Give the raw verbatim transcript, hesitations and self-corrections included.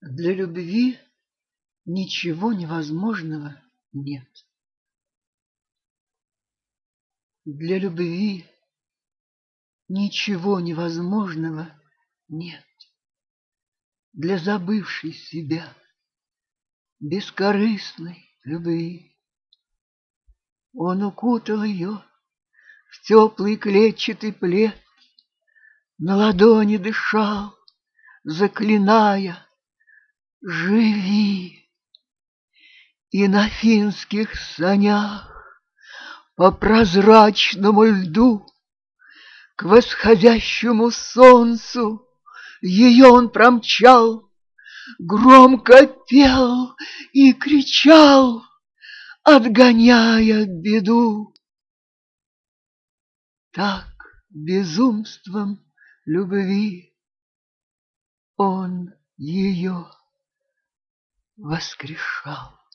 Для любви ничего невозможного нет. Для любви ничего невозможного нет. Для забывшей себя бескорыстной любви он укутал ее в теплый клетчатый плед, на ладони дышал, заклиная: живи! И на финских санях по прозрачному льду к восходящему солнцу ее он промчал, громко пел и кричал, отгоняя беду. Так безумством любви он ее воскрешал.